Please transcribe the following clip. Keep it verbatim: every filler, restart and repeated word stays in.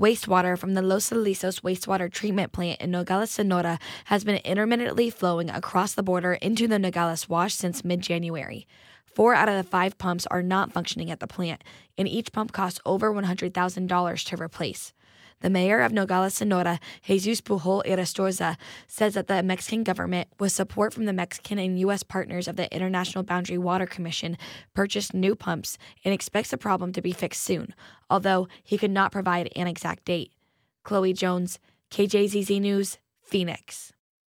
Wastewater from the Los Alisos wastewater treatment plant in Nogales, Sonora has been intermittently flowing across the border into the Nogales Wash since mid-January. Four out of the five pumps are not functioning at the plant, and each pump costs over one hundred thousand dollars to replace. The mayor of Nogales, Sonora, Jesus Pujol Irastorza, says that the Mexican government, with support from the Mexican and U S partners of the International Boundary Water Commission, purchased new pumps and expects the problem to be fixed soon, although he could not provide an exact date. Chloe Jones, K J Z Z News, Phoenix.